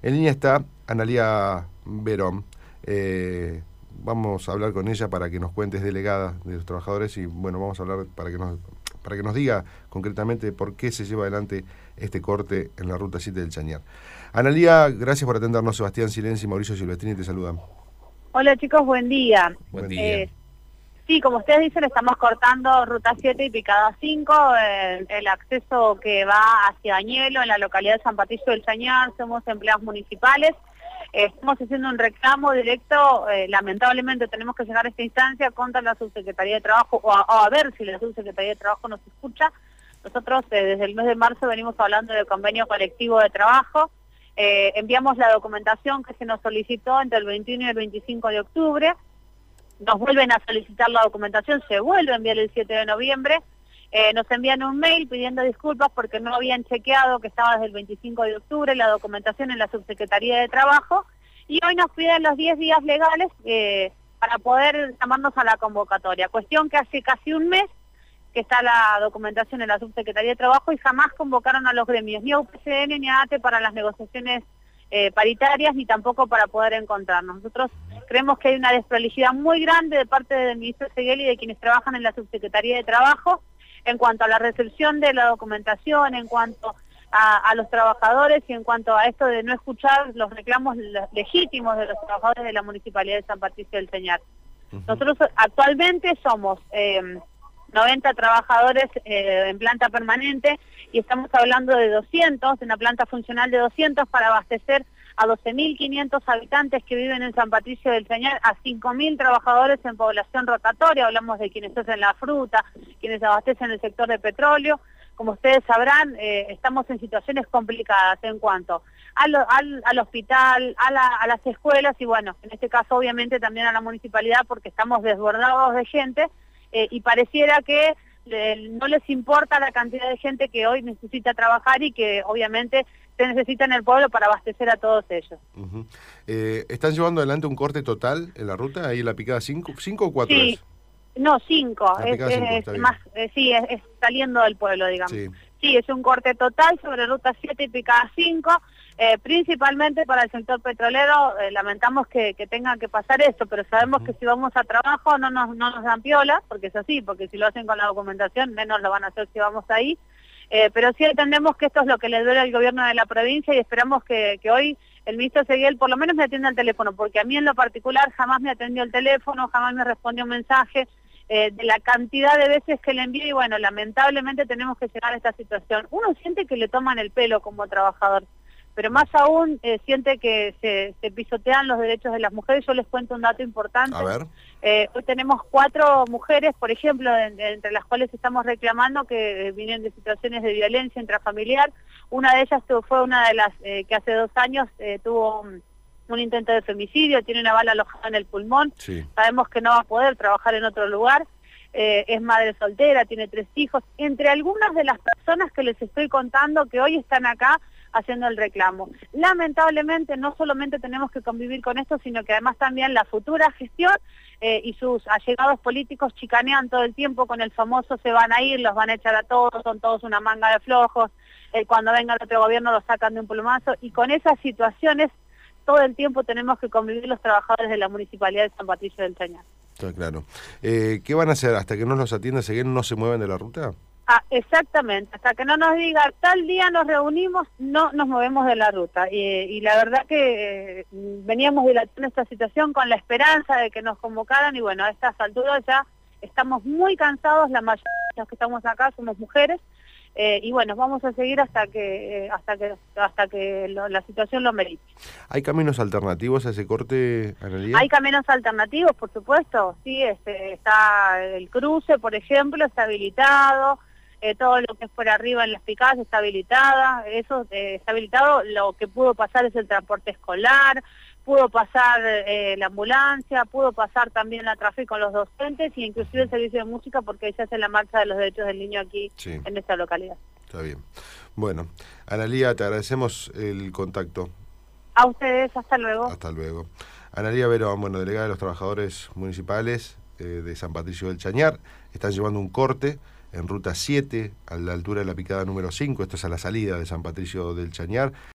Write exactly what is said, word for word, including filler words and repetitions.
En línea está Analía Verón. Eh, vamos a hablar con ella para que nos cuente, es delegada de los trabajadores, y bueno, vamos a hablar para que nos para que nos diga concretamente por qué se lleva adelante este corte en la Ruta siete del Chañar. Analía, gracias por atendernos. Sebastián Silenzi y Mauricio Silvestrini te saludan. Hola chicos, buen día. Buen día. Eh, sí, como ustedes dicen, estamos cortando Ruta siete y Picada cinco, eh, el acceso que va hacia Añelo, en la localidad de San Patricio del Chañar. Somos empleados municipales. Eh, estamos haciendo un reclamo directo, eh, lamentablemente tenemos que llegar a esta instancia contra la Subsecretaría de Trabajo, o a, o a ver si la Subsecretaría de Trabajo nos escucha. Nosotros eh, desde el mes de marzo venimos hablando del convenio colectivo de trabajo. Eh, enviamos la documentación que se nos solicitó entre el veintiuno y el veinticinco de octubre, nos vuelven a solicitar la documentación, se vuelve a enviar el siete de noviembre, eh, nos envían un mail pidiendo disculpas porque no habían chequeado que estaba desde el veinticinco de octubre la documentación en la Subsecretaría de Trabajo, y hoy nos piden los diez días legales eh, para poder llamarnos a la convocatoria, cuestión que hace casi un mes que está la documentación en la Subsecretaría de Trabajo y jamás convocaron a los gremios, ni a U P C N ni a A T E para las negociaciones eh, paritarias, ni tampoco para poder encontrarnos. Nosotros creemos que hay una desprolijidad muy grande de parte del ministro Seguel y de quienes trabajan en la Subsecretaría de Trabajo en cuanto a la recepción de la documentación, en cuanto a, a los trabajadores y en cuanto a esto de no escuchar los reclamos legítimos de los trabajadores de la Municipalidad de San Patricio del Chañar. Uh-huh. Nosotros actualmente somos Eh, noventa trabajadores eh, en planta permanente y estamos hablando de doscientos, de una planta funcional de doscientos para abastecer a doce mil quinientos habitantes que viven en San Patricio del Chañar, a cinco mil trabajadores en población rotatoria, hablamos de quienes hacen la fruta, quienes abastecen el sector de petróleo. Como ustedes sabrán, eh, estamos en situaciones complicadas en cuanto a lo, al, al hospital, a, la, a las escuelas y bueno, en este caso obviamente también a la municipalidad porque estamos desbordados de gente. Eh, y pareciera que eh, no les importa la cantidad de gente que hoy necesita trabajar y que obviamente se necesita en el pueblo para abastecer a todos ellos. Uh-huh. eh, ¿Están llevando adelante un corte total en la ruta, ahí en la Picada cinco, cinco o cuatro? Sí, es? no, cinco, es, cinco es más, eh, sí, es, es saliendo del pueblo, digamos. Sí. Sí, es un corte total sobre Ruta siete y Picada cinco, eh, principalmente para el sector petrolero. Eh, lamentamos que, que tenga que pasar esto, pero sabemos uh-huh. que si vamos a trabajo no nos, no nos dan piola, porque es así, porque si lo hacen con la documentación, menos lo van a hacer si vamos ahí. Eh, pero sí entendemos que esto es lo que le duele al gobierno de la provincia y esperamos que, que hoy el ministro Seguel por lo menos me atienda el teléfono, porque a mí en lo particular jamás me atendió el teléfono, jamás me respondió un mensaje. Eh, de la cantidad de veces que le envío y bueno, lamentablemente tenemos que llegar a esta situación. Uno siente que le toman el pelo como trabajador, pero más aún eh, siente que se, se pisotean los derechos de las mujeres. Yo les cuento un dato importante. A ver. Eh, hoy tenemos cuatro mujeres, por ejemplo, de, de, entre las cuales estamos reclamando que eh, vienen de situaciones de violencia intrafamiliar. Una de ellas tuvo, fue una de las eh, que hace dos años eh, tuvo un, un intento de femicidio, tiene una bala alojada en el pulmón, sí. Sabemos que no va a poder trabajar en otro lugar, eh, es madre soltera, tiene tres hijos, entre algunas de las personas que les estoy contando que hoy están acá haciendo el reclamo. Lamentablemente no solamente tenemos que convivir con esto, sino que además también la futura gestión eh, y sus allegados políticos chicanean todo el tiempo con el famoso se van a ir, los van a echar a todos, son todos una manga de flojos, eh, cuando venga el otro gobierno los sacan de un plumazo, y con esas situaciones todo el tiempo tenemos que convivir los trabajadores de la Municipalidad de San Patricio del Chañar. Está claro. Eh, ¿Qué van a hacer? ¿Hasta que no los atienda Seguel no se mueven de la ruta? Ah, exactamente. Hasta que no nos diga tal día nos reunimos, no nos movemos de la ruta. Y, y la verdad que eh, veníamos dilatando esta situación con la esperanza de que nos convocaran y bueno, a estas alturas ya estamos muy cansados, la mayoría de los que estamos acá somos mujeres. Eh, y bueno, vamos a seguir hasta que eh, hasta que hasta que lo, la situación lo merite. ¿Hay caminos alternativos a ese corte, Analía? Hay caminos alternativos, por supuesto, sí, este, está el cruce, por ejemplo, está habilitado, eh, todo lo que es por arriba en las picadas está habilitada, eso eh, está habilitado. Lo que pudo pasar es el transporte escolar, pudo pasar eh, la ambulancia, pudo pasar también la tráfico con los docentes y inclusive el servicio de música porque se hace la marcha de los derechos del niño aquí sí. en esta localidad. Está bien. Bueno, Analía, te agradecemos el contacto. A ustedes, hasta luego. Hasta luego. Analía Verón, bueno, delegada de los trabajadores municipales eh, de San Patricio del Chañar, están llevando un corte en Ruta siete, a la altura de la Picada número cinco, esto es a la salida de San Patricio del Chañar.